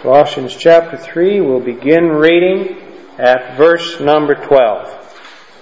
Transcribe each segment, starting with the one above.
Colossians chapter 3, we'll begin reading at verse number 12.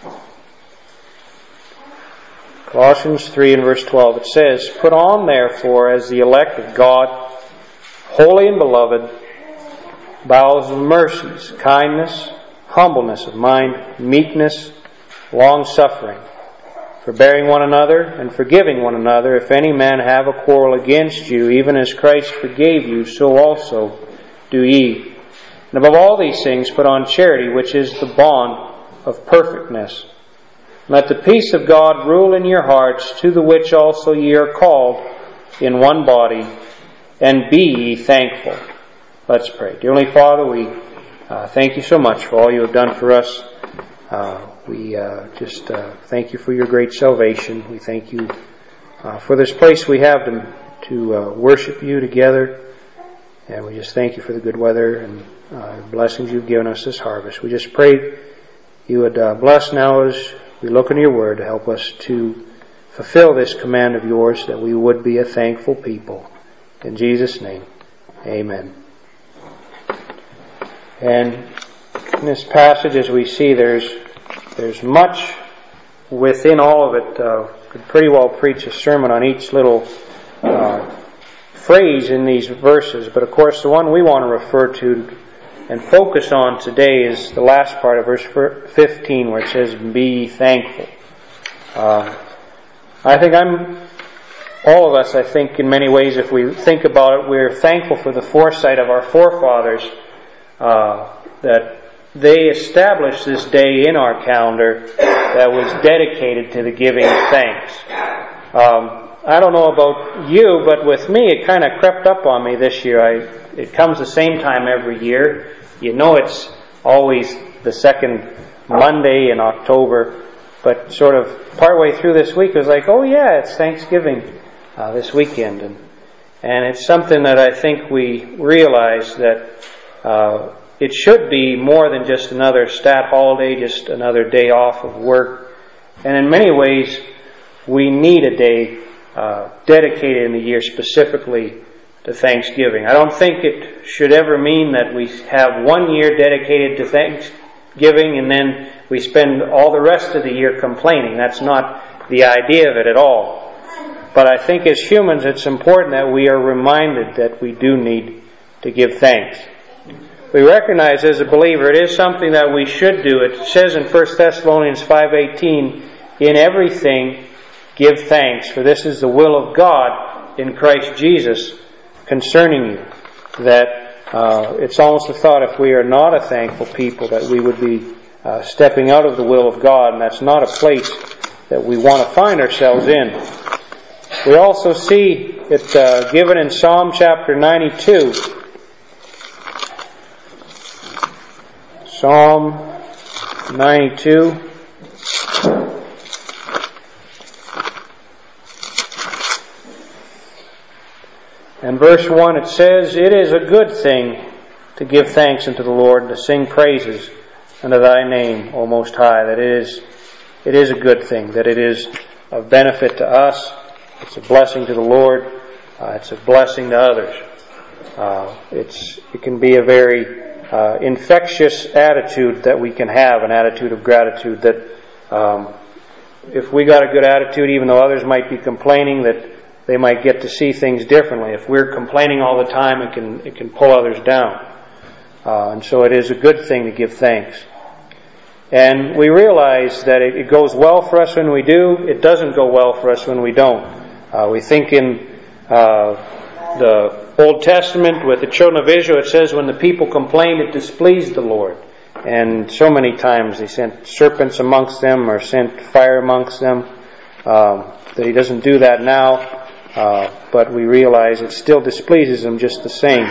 Colossians 3 and verse 12, it says, "Put on therefore as the elect of God, holy and beloved, bowels of mercies, kindness, humbleness of mind, meekness, long-suffering, forbearing one another and forgiving one another, if any man have a quarrel against you, even as Christ forgave you, so also do ye. And above all these things put on charity, which is the bond of perfectness. Let the peace of God rule in your hearts, to the which also ye are called in one body, and be ye thankful." Let's pray. Dear Heavenly Father, we thank you so much for all you have done for us. We thank you for your great salvation. We thank you for this place we have to worship you together. And we just thank you for the good weather and blessings you've given us this harvest. We just pray you would bless now as we look into your word to help us to fulfill this command of yours, that we would be a thankful people. In Jesus' name, amen. And in this passage, as we see, there's much within all of it. Could pretty well preach a sermon on each little phrase in these verses. But of course, the one we want to refer to and focus on today is the last part of verse 15, where it says, "Be thankful." I think all of us, in many ways, if we think about it, we're thankful for the foresight of our forefathers, that they established this day in our calendar that was dedicated to the giving of thanks. I don't know about you, but with me it kind of crept up on me this year. It comes the same time every year. You know it's always the second Monday in October, but sort of partway through this week it was like, oh yeah, it's Thanksgiving this weekend. And it's something that I think we realize that it should be more than just another stat holiday, just another day off of work. And in many ways, we need a day dedicated in the year specifically to Thanksgiving. I don't think it should ever mean that we have 1 year dedicated to Thanksgiving and then we spend all the rest of the year complaining. That's not the idea of it at all. But I think as humans, it's important that we are reminded that we do need to give thanks. We recognize as a believer it is something that we should do. It says in 1 Thessalonians 5:18, "In everything give thanks, for this is the will of God in Christ Jesus concerning you." That it's almost a thought, if we are not a thankful people, that we would be stepping out of the will of God, and that's not a place that we want to find ourselves in. We also see it given in Psalm chapter 92. Psalm 92. And verse 1, it says, "It is a good thing to give thanks unto the Lord, and to sing praises unto thy name, O Most High." That it is a good thing, that it is of benefit to us. It's a blessing to the Lord. It's a blessing to others. It can be a very infectious attitude that we can have, an attitude of gratitude, that if we got a good attitude, even though others might be complaining, that they might get to see things differently. If we're complaining all the time, it can pull others down. And so it is a good thing to give thanks. And we realize that it goes well for us when we do. It doesn't go well for us when we don't. We think in the Old Testament with the children of Israel, it says when the people complained, it displeased the Lord. And so many times they sent serpents amongst them or sent fire amongst them. That He doesn't do that now. But we realize it still displeases Him just the same.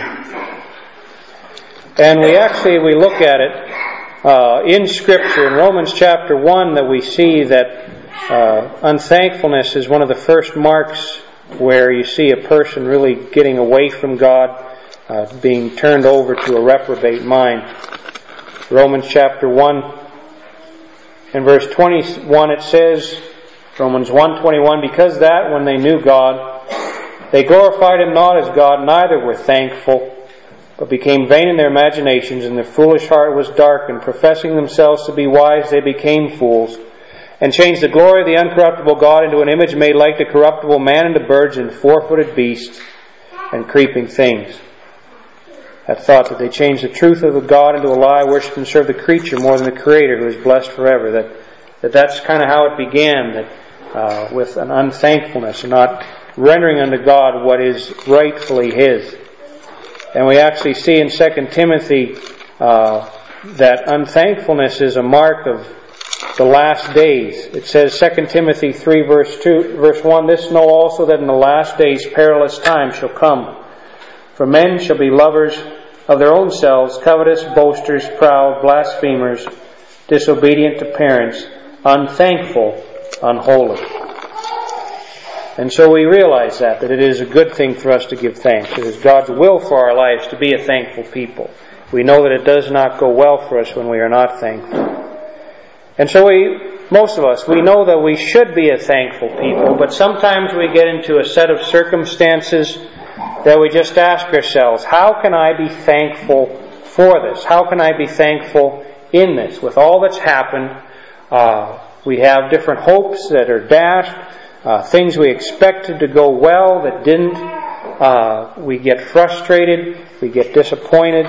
And we look at it in Scripture, in Romans chapter 1, that we see that unthankfulness is one of the first marks where you see a person really getting away from God, being turned over to a reprobate mind. Romans chapter 1 and verse 21, it says, Romans 1:21, "Because that when they knew God, they glorified Him not as God, neither were thankful, but became vain in their imaginations, and their foolish heart was darkened. Professing themselves to be wise, they became fools, and changed the glory of the uncorruptible God into an image made like the corruptible man, into birds and four-footed beasts and creeping things. That thought that they changed the truth of the God into a lie, worshipped and served the creature more than the Creator, who is blessed forever. That's kind of how it began, that with an unthankfulness and not rendering unto God what is rightfully His. And we actually see in 2 Timothy that unthankfulness is a mark of the last days. It says, 2 Timothy 3 verse 1, "This know also that in the last days perilous times shall come. For men shall be lovers of their own selves, covetous, boasters, proud, blasphemers, disobedient to parents, unthankful, unholy." And so we realize that it is a good thing for us to give thanks. It is God's will for our lives to be a thankful people. We know that it does not go well for us when we are not thankful. And so most of us, we know that we should be a thankful people, but sometimes we get into a set of circumstances that we just ask ourselves, how can I be thankful for this? How can I be thankful in this? With all that's happened, we have different hopes that are dashed, things we expected to go well that didn't. We get frustrated, we get disappointed.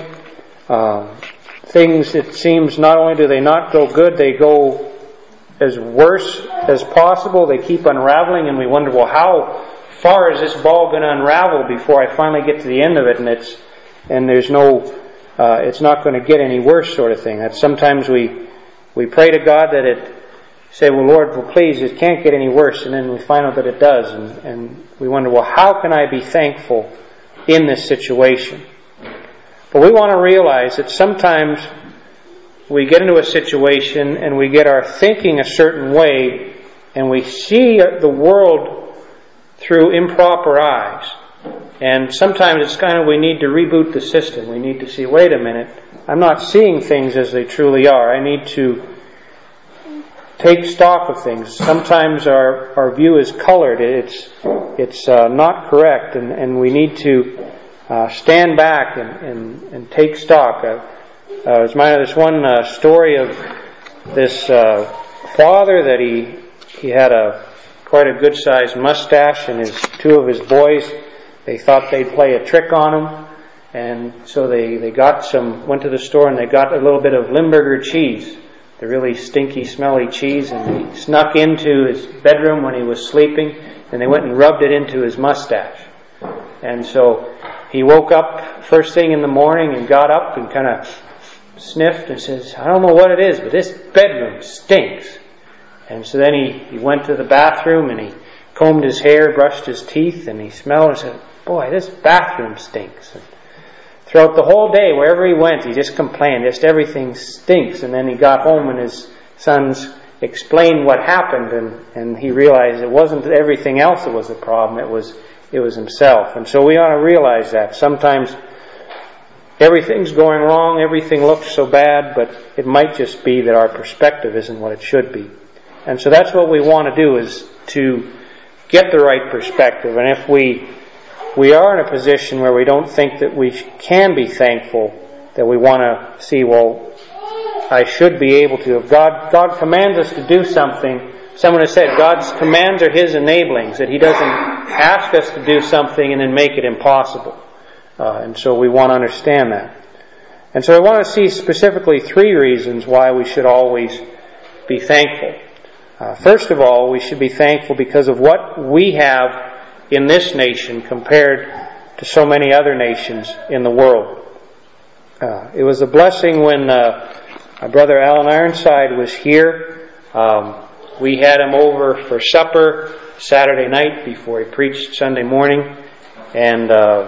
Things, it seems, not only do they not go good, they go as worse as possible. They keep unraveling, and we wonder, well, how far is this ball going to unravel before I finally get to the end of it? And there's no, it's not going to get any worse, sort of thing. That sometimes we pray to God that it say, well, Lord, well, please, it can't get any worse, and then we find out that it does, and we wonder, well, how can I be thankful in this situation? But we want to realize that sometimes we get into a situation and we get our thinking a certain way, and we see the world through improper eyes. And sometimes it's kind of, we need to reboot the system. We need to see, wait a minute, I'm not seeing things as they truly are. I need to take stock of things. Sometimes our view is colored. It's not correct, and we need to stand back and take stock. I was reminded of this one story of this father that he had quite a good sized mustache, and two of his boys, they thought they'd play a trick on him, and so they went to the store and they got a little bit of Limburger cheese, the really stinky, smelly cheese, and they snuck into his bedroom when he was sleeping, and they went and rubbed it into his mustache. And so he woke up first thing in the morning and got up and kind of sniffed and says, I don't know what it is, but this bedroom stinks. And so then he went to the bathroom and he combed his hair, brushed his teeth, and he smelled and said, boy, this bathroom stinks. And throughout the whole day, wherever he went, he just complained, just everything stinks. And then he got home and his sons explained what happened, and he realized it wasn't everything else that was the problem, it was himself. And so we ought to realize that. Sometimes everything's going wrong, everything looks so bad, but it might just be that our perspective isn't what it should be. And so that's what we want to do, is to get the right perspective. And if we are in a position where we don't think that we can be thankful, that we want to see, well, I should be able to. If God commands us to do something, someone has said God's commands are His enablings, that He doesn't ask us to do something and then make it impossible. And so we want to understand that. And so I want to see specifically 3 reasons why we should always be thankful. First of all, we should be thankful because of what we have in this nation compared to so many other nations in the world. It was a blessing when my brother Alan Ironside was here. We had him over for supper Saturday night before he preached Sunday morning. And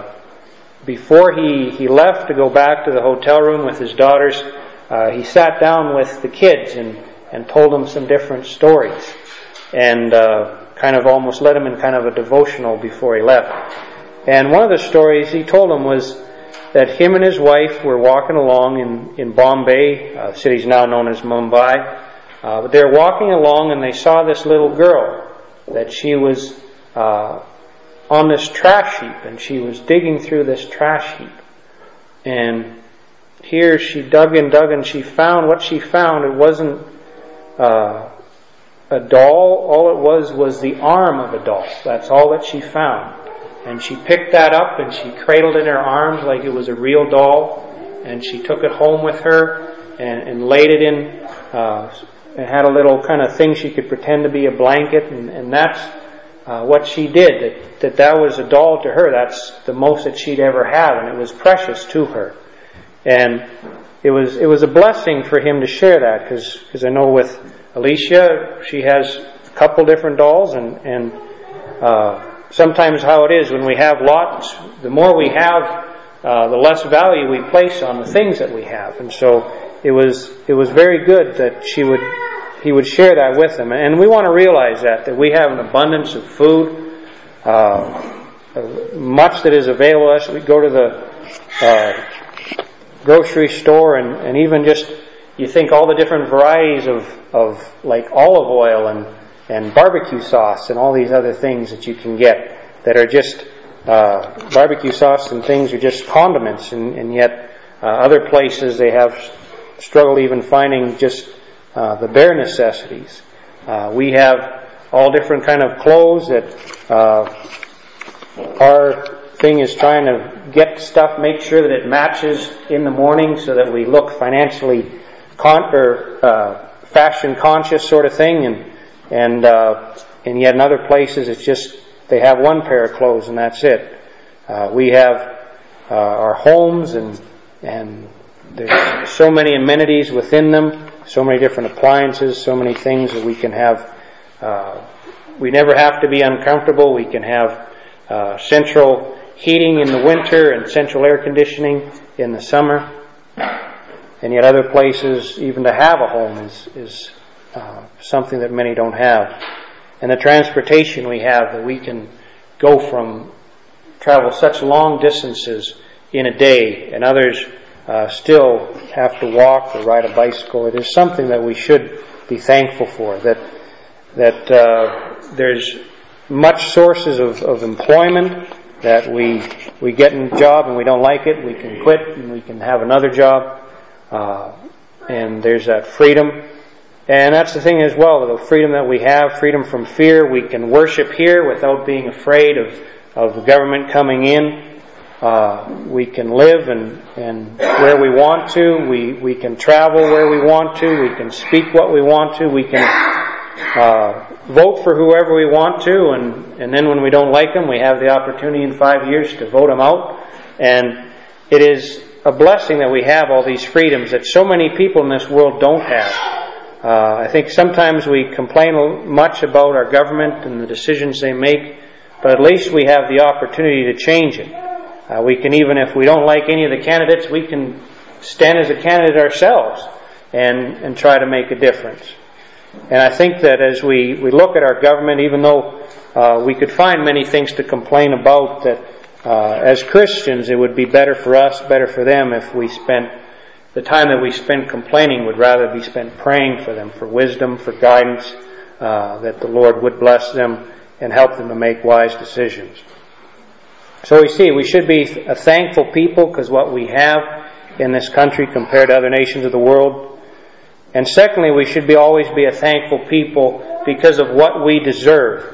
before he left to go back to the hotel room with his daughters, he sat down with the kids and told them some different stories. And kind of almost led him in kind of a devotional before he left. And one of the stories he told them was that him and his wife were walking along in Bombay, the city's now known as Mumbai. But they were walking along and they saw this little girl, that she was on this trash heap, and she was digging through this trash heap. And here she dug and she found what she found. It wasn't a doll. All it was the arm of a doll. That's all that she found. And she picked that up and she cradled it in her arms like it was a real doll. And she took it home with her and laid it in. It had a little kind of thing she could pretend to be a blanket. And that's what she did. That was a doll to her. That's the most that she'd ever have. And it was precious to her. And it was a blessing for him to share that. Because I know with Alicia, she has a couple different dolls. And sometimes how it is when we have lots, the more we have, the less value we place on the things that we have. And so it was very good that he would share that with them. And we want to realize that we have an abundance of food, much that is available to us. We go to the grocery store and even just, you think all the different varieties of like olive oil and barbecue sauce and all these other things that you can get that are just barbecue sauce and things are just condiments, and yet other places they have struggled even finding just the bare necessities. We have all different kind of clothes that our thing is trying to get stuff, make sure that it matches in the morning so that we look financially fashion conscious sort of thing, and yet in other places it's just they have one pair of clothes and that's it. We have our homes and there's so many amenities within them, so many different appliances, so many things that we can have. We never have to be uncomfortable. We can have central heating in the winter and central air conditioning in the summer. And yet other places, even to have a home is something that many don't have. And the transportation we have, that we can travel such long distances in a day, and others still have to walk or ride a bicycle. It is something that we should be thankful for, that there's much sources of employment, that we get in a job and we don't like it, we can quit and we can have another job, and there's that freedom. And that's the thing as well, the freedom that we have, freedom from fear. We can worship here without being afraid of the government coming in. We can live and where we want to. We can travel where we want to. We can speak what we want to. We can vote for whoever we want to. And then when we don't like them, we have the opportunity in 5 years to vote them out. And it is a blessing that we have all these freedoms that so many people in this world don't have. I think sometimes we complain much about our government and the decisions they make, but at least we have the opportunity to change it. We can, even if we don't like any of the candidates, we can stand as a candidate ourselves and try to make a difference. And I think that as we look at our government, even though we could find many things to complain about, that as Christians it would be better for us, better for them, if we spent the time that we spend complaining would rather be spent praying for them, for wisdom, for guidance, that the Lord would bless them and help them to make wise decisions. So we see we should be a thankful people because what we have in this country compared to other nations of the world. And secondly, we should always be a thankful people because of what we deserve.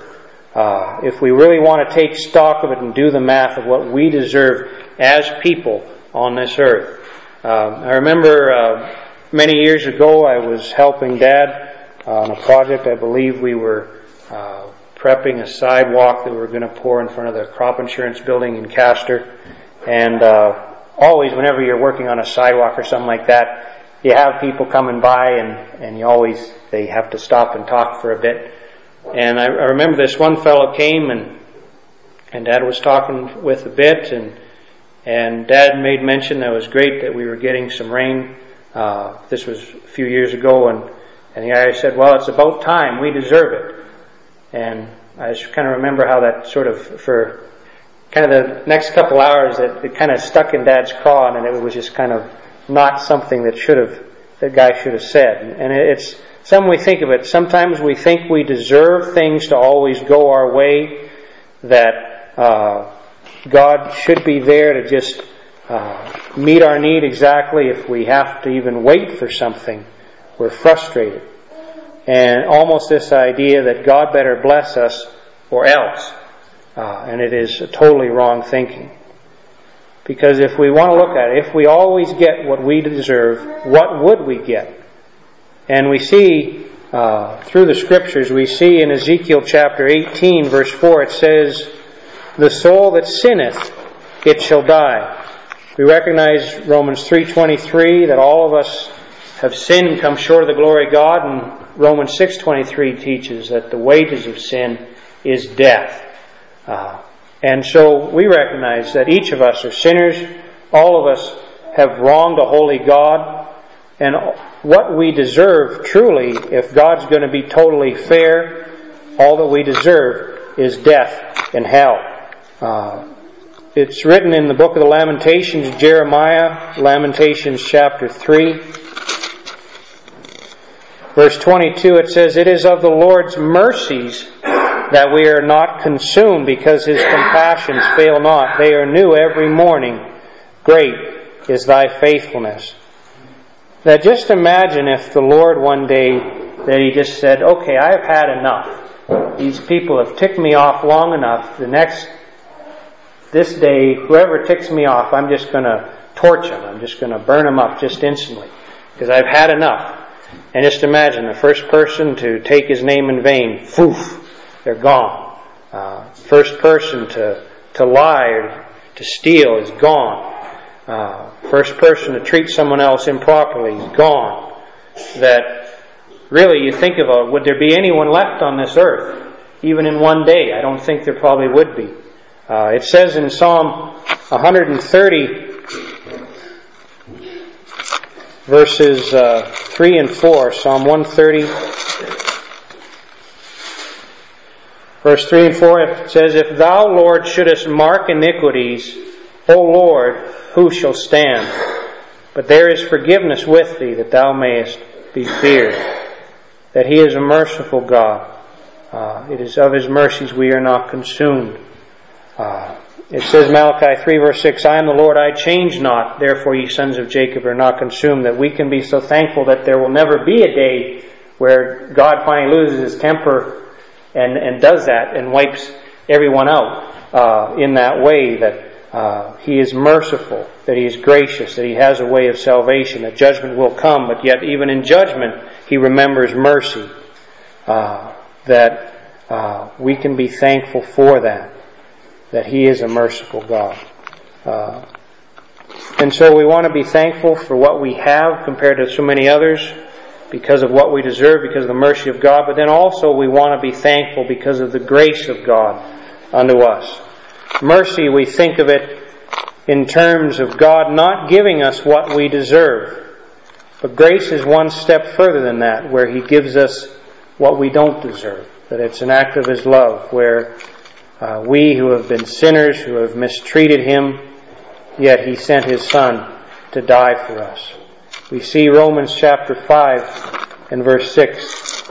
If we really want to take stock of it and do the math of what we deserve as people on this earth. I remember many years ago I was helping Dad on a project. I believe we were prepping a sidewalk that we were going to pour in front of the crop insurance building in Castor. And always whenever you're working on a sidewalk or something like that, you have people coming by and they have to stop and talk for a bit. And I remember this one fellow came and Dad was talking with a bit, and Dad made mention that it was great that we were getting some rain. This was a few years ago, and the guy said, well, it's about time, we deserve it. And I just kind of remember how that sort of, for kind of the next couple hours, it kind of stuck in Dad's craw, and it was just kind of not something that guy should have said. And it's something we think of it. Sometimes we think we deserve things to always go our way, that God should be there to just meet our need exactly, if we have to even wait for something, we're frustrated. And almost this idea that God better bless us or else. And it is a totally wrong thinking. Because if we want to look at it, if we always get what we deserve, what would we get? And we see through the Scriptures, we see in Ezekiel chapter 18 verse 4, it says, "The soul that sinneth, it shall die." We recognize Romans 3:23, that all of us have sinned, come short of the glory of God, and Romans 6:23 teaches that the wages of sin is death. And so we recognize that each of us are sinners. All of us have wronged a holy God. And what we deserve, truly, if God's going to be totally fair, all that we deserve is death and hell. It's written in the book of the Lamentations, Jeremiah, Lamentations chapter 3. Verse 22, it says, "It is of the Lord's mercies that we are not consumed, because His compassions fail not. They are new every morning. Great is Thy faithfulness." Now just imagine if the Lord one day, that He just said, "Okay, I've had enough. These people have ticked me off long enough. This day, whoever ticks me off, I'm just going to torch them. I'm just going to burn them up just instantly, because I've had enough." And just imagine the first person to take His name in vain, poof, they're gone. First person to lie or to steal is gone. First person to treat someone else improperly is gone. That really, you think about, would there be anyone left on this earth, even in one day? I don't think there probably would be. It says in Psalm 130, verses 3 and 4, Psalm 130, verse 3 and 4, it says, "If Thou, Lord, shouldest mark iniquities, O Lord, who shall stand? But there is forgiveness with Thee, that Thou mayest be feared." That He is a merciful God. It is of His mercies we are not consumed. It says, Malachi 3 verse 6, "I am the Lord, I change not, therefore ye sons of Jacob are not consumed." That we can be so thankful that there will never be a day where God finally loses His temper and does that and wipes everyone out in that way. That He is merciful, that He is gracious, that He has a way of salvation, that judgment will come, but yet even in judgment He remembers mercy. That we can be thankful for that He is a merciful God. And so we want to be thankful for what we have compared to so many others, because of what we deserve, because of the mercy of God. But then also we want to be thankful because of the grace of God unto us. Mercy, we think of it in terms of God not giving us what we deserve. But grace is one step further than that, where He gives us what we don't deserve. That it's an act of His love, where we who have been sinners, who have mistreated Him, yet He sent His Son to die for us. We see Romans chapter 5 and verse 6.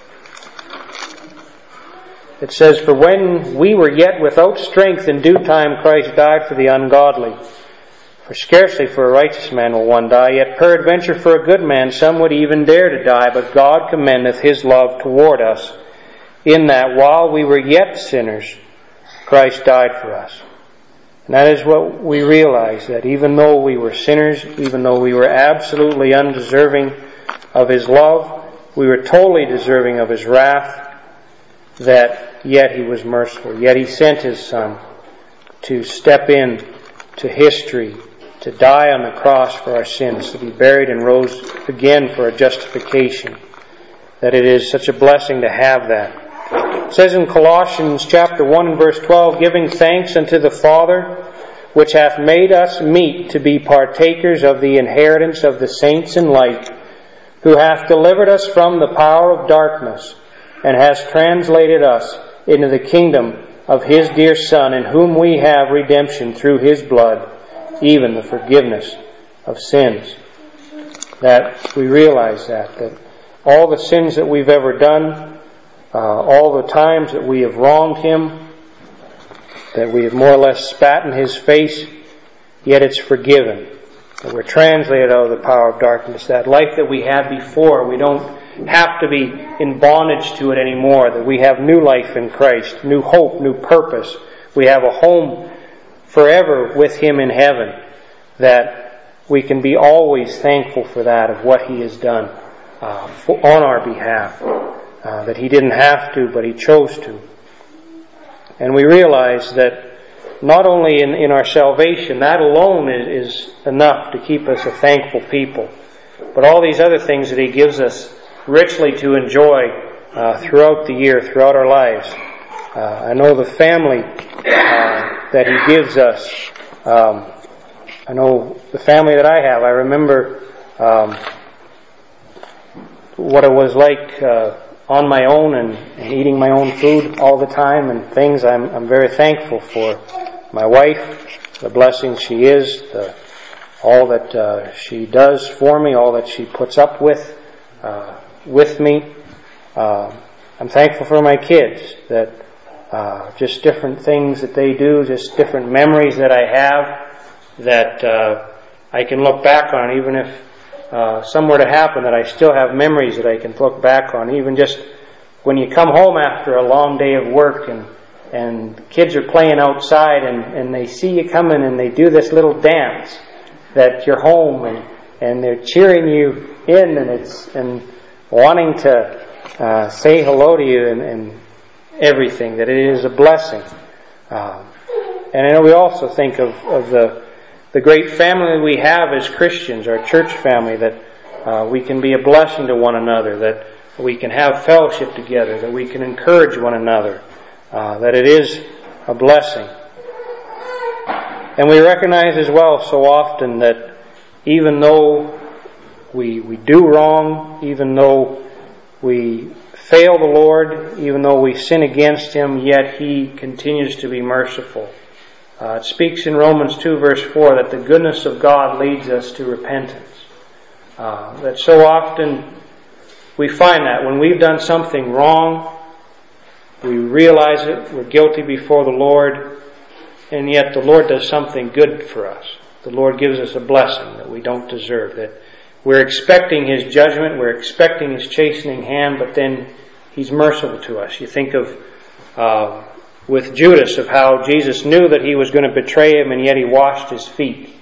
It says, "For when we were yet without strength, in due time Christ died for the ungodly. For scarcely for a righteous man will one die, yet peradventure for a good man some would even dare to die. But God commendeth His love toward us, in that while we were yet sinners, Christ died for us." And that is what we realize, that even though we were sinners, even though we were absolutely undeserving of His love, we were totally deserving of His wrath, that yet He was merciful. Yet He sent His Son to step in to history, to die on the cross for our sins, to be buried and rose again for our justification. That it is such a blessing to have that. It says in Colossians chapter 1 and verse 12, "Giving thanks unto the Father, which hath made us meet to be partakers of the inheritance of the saints in light, who hath delivered us from the power of darkness, and has translated us into the kingdom of His dear Son, in whom we have redemption through His blood, even the forgiveness of sins." That we realize that all the sins that we've ever done, all the times that we have wronged Him, that we have more or less spat in His face, yet it's forgiven. That we're translated out of the power of darkness. That life that we had before, we don't have to be in bondage to it anymore. That we have new life in Christ, new hope, new purpose. We have a home forever with Him in heaven. That we can be always thankful for that, of what He has done on our behalf. That He didn't have to, but He chose to. And we realize that not only in our salvation, that alone is enough to keep us a thankful people, but all these other things that He gives us richly to enjoy throughout the year, throughout our lives. I know the family that He gives us. I know the family that I have. I remember what it was like on my own and eating my own food all the time and things. I'm very thankful for my wife, the blessing she is, all that she does for me, all that she puts up with me. I'm thankful for my kids, that just different things that they do, just different memories that I have that I can look back on, even if some were to happen, that I still have memories that I can look back on. Even just when you come home after a long day of work and kids are playing outside and they see you coming and they do this little dance, that you're home and they're cheering you in and wanting to say hello to you and everything, that it is a blessing. And I know we also think of the great family we have as Christians, our church family, that we can be a blessing to one another, that we can have fellowship together, that we can encourage one another, that it is a blessing. And we recognize as well so often that even though we do wrong, even though we fail the Lord, even though we sin against Him, yet He continues to be merciful. It speaks in Romans 2 verse 4 that the goodness of God leads us to repentance. That so often we find that when we've done something wrong, we realize it, we're guilty before the Lord, and yet the Lord does something good for us. The Lord gives us a blessing that we don't deserve, that we're expecting His judgment, we're expecting His chastening hand, but then He's merciful to us. You think of with Judas, of how Jesus knew that he was going to betray Him, and yet He washed His feet.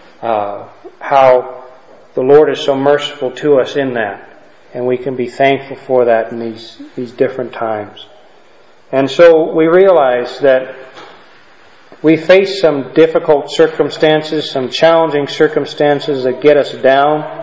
How the Lord is so merciful to us in that. And we can be thankful for that in these different times. And so we realize that we face some difficult circumstances, some challenging circumstances that get us down.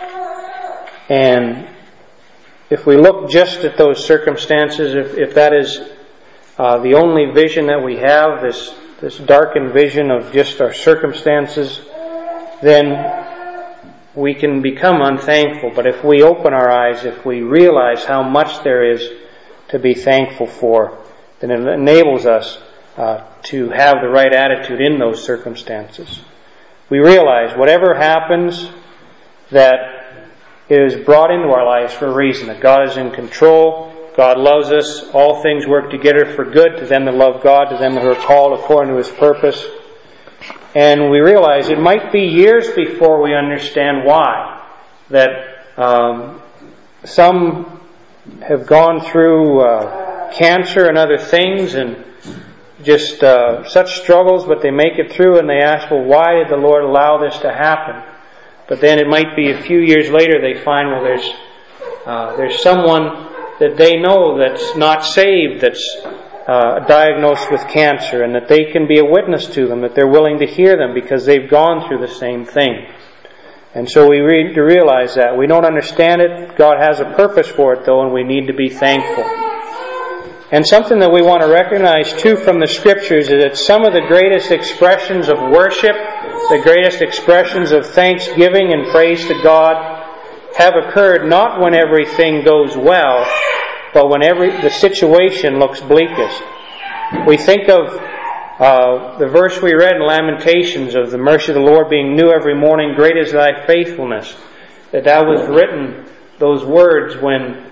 And if we look just at those circumstances, if that is the only vision that we have, this darkened vision of just our circumstances, then we can become unthankful. But if we open our eyes, if we realize how much there is to be thankful for, then it enables us to have the right attitude in those circumstances. We realize whatever happens, that it is brought into our lives for a reason, that God is in control, God loves us, all things work together for good to them that love God, to them that are called according to His purpose. And we realize it might be years before we understand why. That some have gone through cancer and other things and just such struggles, but they make it through and they ask, well, why did the Lord allow this to happen? But then it might be a few years later they find, well, there's someone that they know that's not saved, that's diagnosed with cancer, and that they can be a witness to them, that they're willing to hear them because they've gone through the same thing. And so we need to realize that. We don't understand it. God has a purpose for it, though, and we need to be thankful. And something that we want to recognize, too, from the Scriptures is that some of the greatest expressions of worship, the greatest expressions of thanksgiving and praise to God have occurred not when everything goes well, but when the situation looks bleakest. We think of the verse we read in Lamentations of the mercy of the Lord being new every morning, great is Thy faithfulness. That was written, those words, when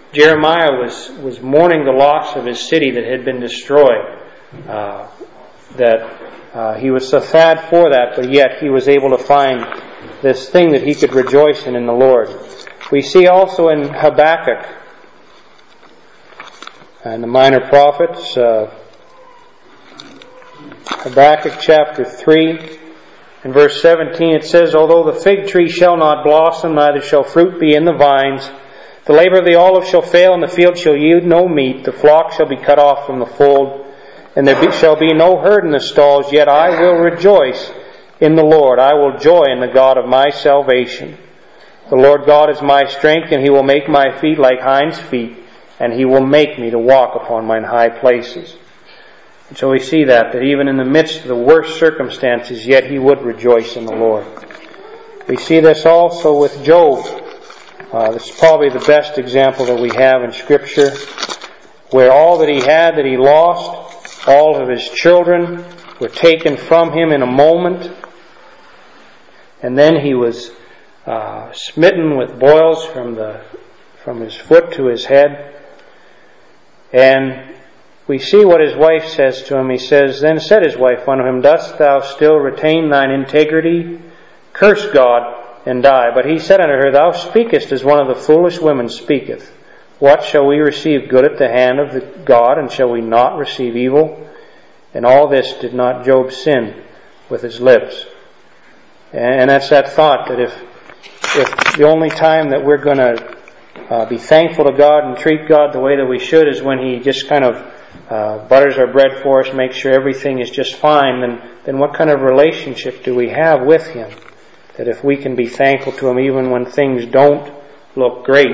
Jeremiah was mourning the loss of his city that had been destroyed. that he was so sad for that, but yet he was able to find this thing that he could rejoice in the Lord. We see also in Habakkuk and the minor prophets, Habakkuk chapter 3 and verse 17, it says, "Although the fig tree shall not blossom, neither shall fruit be in the vines, the labor of the olive shall fail, and the field shall yield no meat, the flock shall be cut off from the fold, and there shall be no herd in the stalls, yet I will rejoice in the Lord. I will joy in the God of my salvation. The Lord God is my strength, and He will make my feet like hinds' feet, and He will make me to walk upon mine high places." And so we see that even in the midst of the worst circumstances, yet he would rejoice in the Lord. We see this also with Job. This is probably the best example that we have in Scripture, where all that he had, that he lost, all of his children were taken from him in a moment, and then he was smitten with boils from his foot to his head. And we see what his wife says to him. He says, "Then said his wife unto him, Dost thou still retain thine integrity? Curse God and die." But he said unto her, "Thou speakest as one of the foolish women speaketh. What, shall we receive good at the hand of the God, and shall we not receive evil?" And all this did not Job sin with his lips. And that's that thought, that if the only time that we're going to be thankful to God and treat God the way that we should is when He just kind of butters our bread for us, makes sure everything is just fine, then what kind of relationship do we have with Him? That if we can be thankful to Him even when things don't look great,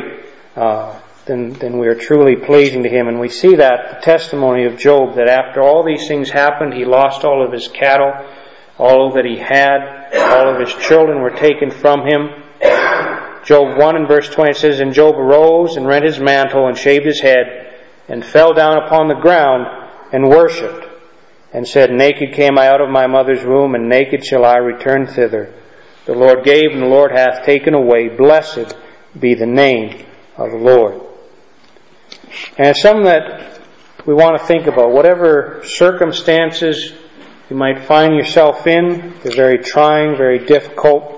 then we are truly pleasing to Him. And we see that, the testimony of Job, that after all these things happened, he lost all of his cattle, all that he had, all of his children were taken from him. Job 1 and verse 20 says, "And Job arose and rent his mantle and shaved his head and fell down upon the ground and worshipped, and said, Naked came I out of my mother's womb, and naked shall I return thither. The Lord gave, and the Lord hath taken away. Blessed be the name of the Lord." And it's something that we want to think about. Whatever circumstances you might find yourself in, they're very trying, very difficult,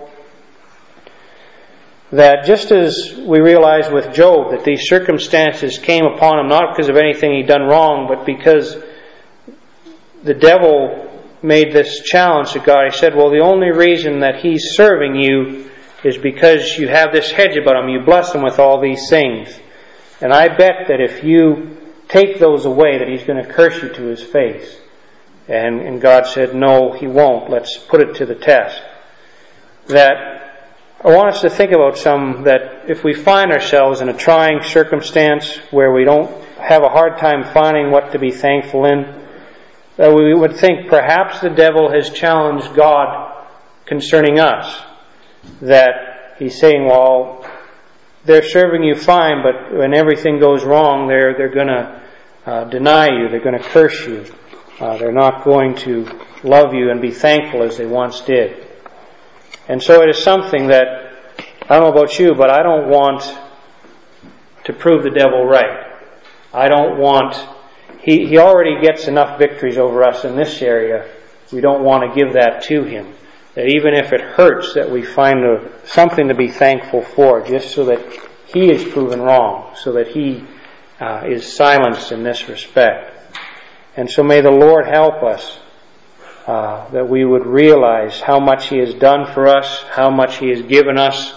that just as we realize with Job that these circumstances came upon him not because of anything he'd done wrong, but because the devil made this challenge to God. He said, "Well, the only reason that he's serving you is because you have this hedge about him. You bless him with all these things. And I bet that if you take those away, that he's going to curse you to his face." And God said, "No, he won't. Let's put it to the test." That I want us to think about that if we find ourselves in a trying circumstance where we don't have a hard time finding what to be thankful in, that we would think perhaps the devil has challenged God concerning us. That he's saying, well, they're serving you fine, but when everything goes wrong, they're going to deny you, they're going to curse you. They're not going to love you and be thankful as they once did. And so it is something that, I don't know about you, but I don't want to prove the devil right. I don't want... He already gets enough victories over us in this area. We don't want to give that to him. That even if it hurts, that we find something to be thankful for, just so that he is proven wrong, so that he is silenced in this respect. And so may the Lord help us, that we would realize how much He has done for us, how much He has given us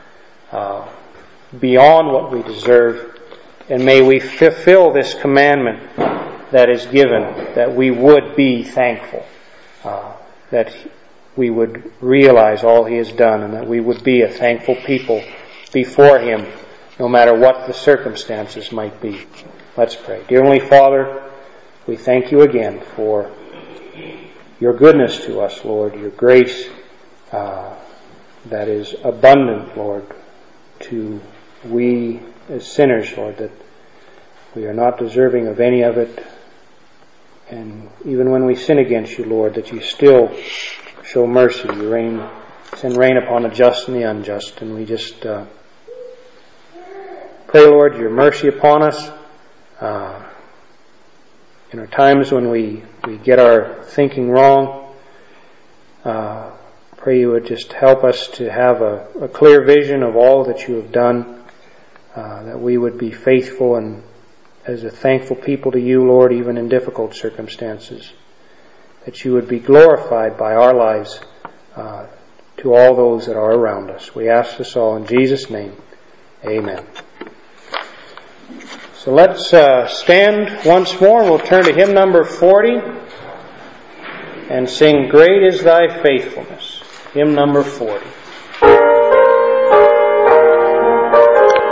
beyond what we deserve. And may we fulfill this commandment that is given, that we would be thankful, that we would realize all He has done, and that we would be a thankful people before Him, no matter what the circumstances might be. Let's pray. Dear Heavenly Father, we thank You again for Your goodness to us, Lord, Your grace that is abundant, Lord, to we as sinners, Lord, that we are not deserving of any of it. And even when we sin against You, Lord, that You still show mercy. You send rain upon the just and the unjust. And we just pray, Lord, Your mercy upon us. in our times when we get our thinking wrong. Pray you would just help us to have a clear vision of all that you have done, that we would be faithful and as a thankful people to you, Lord, even in difficult circumstances, that you would be glorified by our lives to all those that are around us. We ask this all in Jesus' name. Amen. So let's stand once more. We'll turn to hymn number 40 and sing, Great is Thy Faithfulness. Hymn number 40.